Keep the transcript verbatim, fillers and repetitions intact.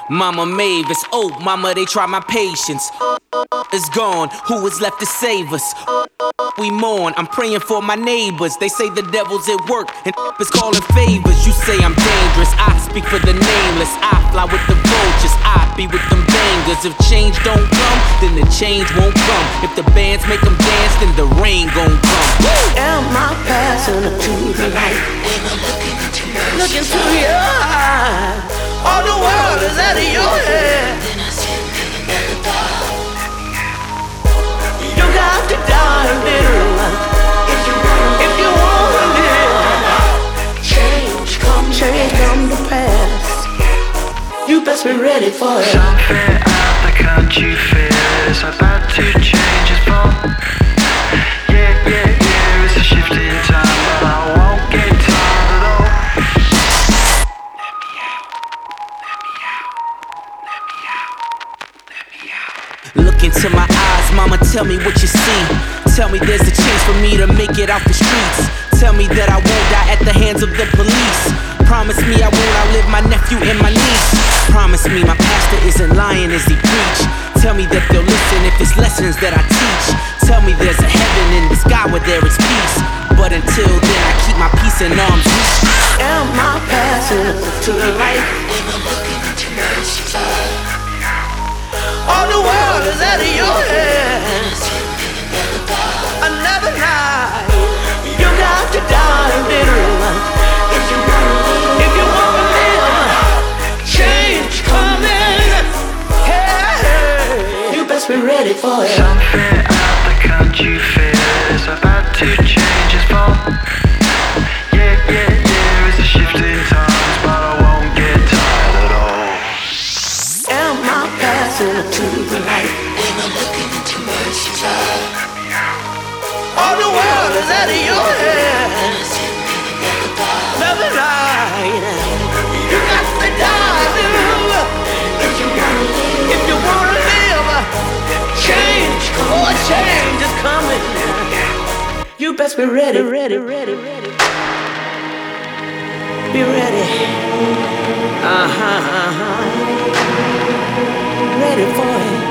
Mama Mavis, oh mama, they try my patience. Is gone, who is left to save us? We mourn, I'm praying for my neighbors. They say the devil's at work and is calling favors. You say I'm dangerous, I speak for the nameless. I fly with the vultures, I be with them bangers. If change don't come, then the change won't come. If the bands make them dance, then the rain gon' come. Am I passing to the light? Look into your eyes. All the world is out of your head. You got to die a little if you wanna live. Change come, change come to pass. You best be ready for it. Something out the country feels about to change its form. Yeah, yeah, yeah, it's a shift in time, but I won't get tired at all. Let me out, let me out, let me out, let me out. Look into my eyes, mama, tell me what you see. Tell me there's a chance for me to make it out the streets. Tell me that I won't die at the hands of the police. Promise me I won't outlive my nephew and my niece. Promise me my pastor isn't lying as he preach. Tell me that they'll listen if it's lessons that I teach. Tell me there's a heaven in the sky where there is peace. But until then I keep my peace in arm's reach. Am I passing to the light? Am I looking into mercy's eye? All the world is out of your head. Another night. You got to die a little if you wanna live. If you wanna live, change coming. Hey, you best be ready for it. Something out the country feels about to change its form. Yeah, yeah, yeah, it's a shift in times, but I won't get tired at all. Am I passing to the light? Am I looking into mercy's eye? All the world is out of your head. Another night. You got to die, little. If you wanna live, If you wanna live, change, oh change is coming. You best be ready, ready, ready, ready. Be ready. Uh huh, uh huh. Ready for it.